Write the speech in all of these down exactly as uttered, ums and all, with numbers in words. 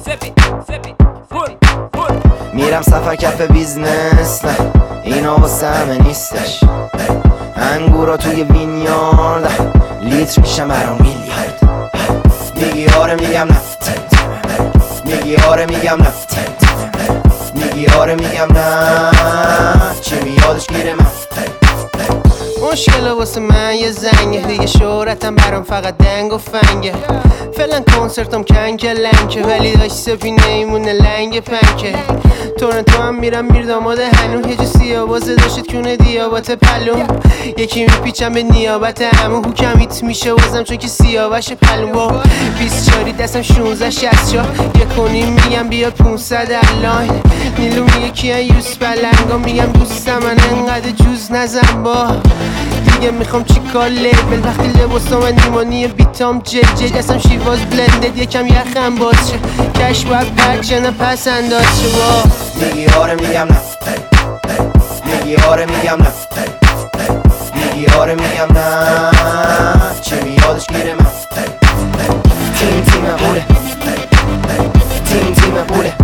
میرم سفر کف بیزنس، نه اینا واسه همه نیستش. انگورا توی وینیارد لیتر میشم برام میلیارد. میگی آره میگم نه، میگی آره میگم نه، میگی آره میگم نه، چی میادش گیره من. مشکل واسه من یه زنگه، دیگه شهرتم برام فقط دنگ و فنگه. فعلا کنسرتم کنکه لنکه، ولی داشت سفینه ایمونه لنگ پنکه. تورنتو هم میرم میر داماده هنو، هجو سیابازه داشت کونه دیابات پلوم. یکی میپیچم به نیابت همون، حکمیت میشه وزم چون که سیاوش پلوم. با بیست چاری دستم شونزه شست چا یه کنیم میگم بیا پونصد الان. نیلو میگه کیان یوس بلنگا، میگم دوستم من انقدر جوز نزن با دیگه. میخوام چی کار لیبل وقتی لباسام من نیمانی بیتام جل جل. دستم شیواز بلندد یکم یخم باز شه، کش باید پک نه پس انداز شه. با میگی آره میگم نه، میگی آره میگم نه، میگی آره میگم نه، چه میادش گیره من. تیم تیم بوله، تیم تیم بوله،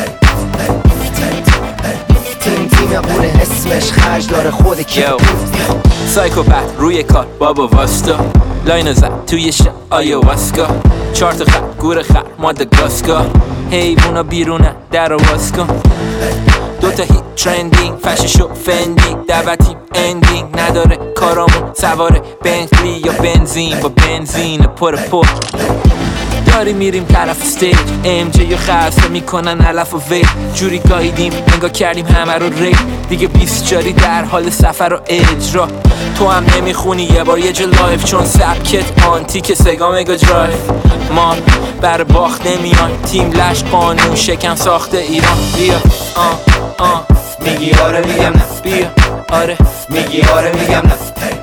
تیم تیم بوله، اسمش خرج داره خود کی. سایکوپت روی کار بابا واستا، لاینو زد توی شب آیواسکا. چهار تا خط گور خر ماداگاسکار، حیوونا بیرونه در و باز کن. دوتا هیت ترندینگ فششو فندی، دعوتیم اندینگ نداره کارامون سواره بنتلی یا بنزین. با بنزین پر پر داری میریم طرف استیج، ام جی یا خلصه میکنن علف و وی. جوری گاهیدیم نگاه کردیم همه رو ری، دیگه بیست جاری در حال سفر و اجرا. تو هم نمیخونی یه بار یه جا لایف، چون سبکت آنتیک سگا مگا درایف. ما بر باخت نمیان، تیم لش قانون شکم ساخته ایران. بیا آه آه میگی آره میگم نه، بیا آره میگی آره میگم نه،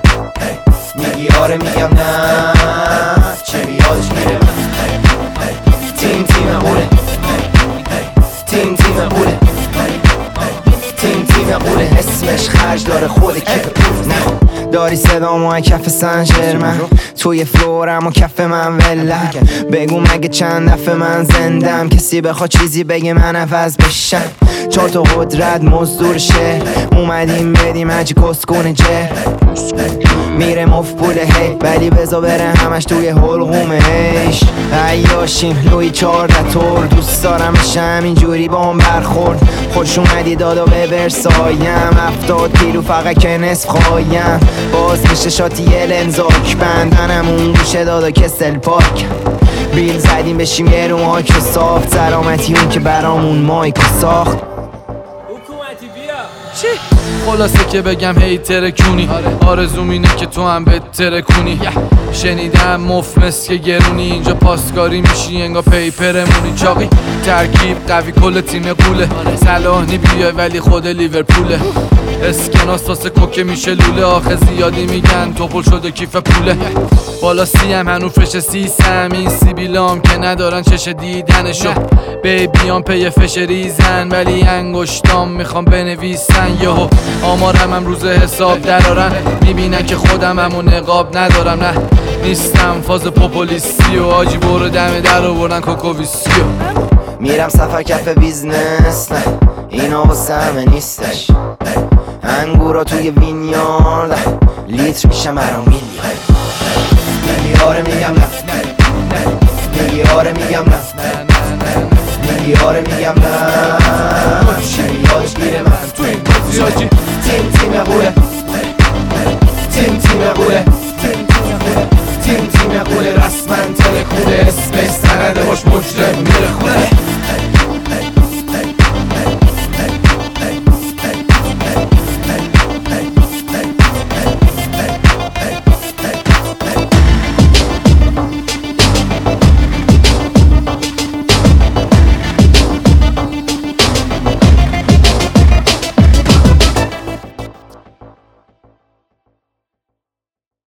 میگی آره میگم نه، چه بیادش میره من. تیم تیم بوله، تیم تیم بوله، تیم تیم بوله، اسمش خرج داره خود کیف پول. داری صدامو کف سنجر من، توی فلورم و کف من ولم. بگو مگه چند دفعه من زندم، کسی بخواد چیزی بگه من عوض بشم. چهار تا قدرت مزدور شهر، اومدیم بدیم هجی کسکونه جر. میره مف پوله هی، ولی بزا بره همش توی حلقومه هیش. عیاشیم لوی چارده تور، دوست دارم بشه همینجوری با هم برخورد. خوش اومدی دادا به برسایم، افتاد کیلو فقط که نصف خوایم. باز میشه شاتی یه لنزاک، بندنمون گوشه دادا کسل پاک. بیل زدیم بشیم یه رو مایک رو ساخت، سلامتی اون که برامون مایک رو ساخت. حکومتی بیا چی؟ خلاصه که بگم هی ترکونی، آرزوم اینه که تو هم بهتره کنی. شنیدم مفمس که گرونی، اینجا پاسکاری میشی انگا پیپرمونی. چاقی ترکیب قوی کل تیم قوله، صلاحی بیای ولی خود لیورپوله. اسکناس واسه کوکه میشه لوله، آخه زیادی میگن توپل شده کیف پوله. بالا سی هم هنو فش سیسم، این سیبیلام که ندارن چش دیدنشو. بیبیان پی فش ریزن ولی انگشتام میخوام بنویسن. یهو آمارم هم روز حساب درارن، میبینن که خودم همون نقاب ندارم. نه نیستم فاز پوپولیستی و آجی برو دم در رو بردن کوکوویسیو. میرم سفر کف بیزنس، نه اینا واسه همه نیستش. انگورا توی وینیارد لیتر میشم برام میلیارد. میگی آره میگم نه، میگی آره میگم نه، میگی آره میگم نه، چی میادش گیره من. تو این بازی آجی تیم تیم بوله، تیم تیم بوله، تیم تیم بوله، رسما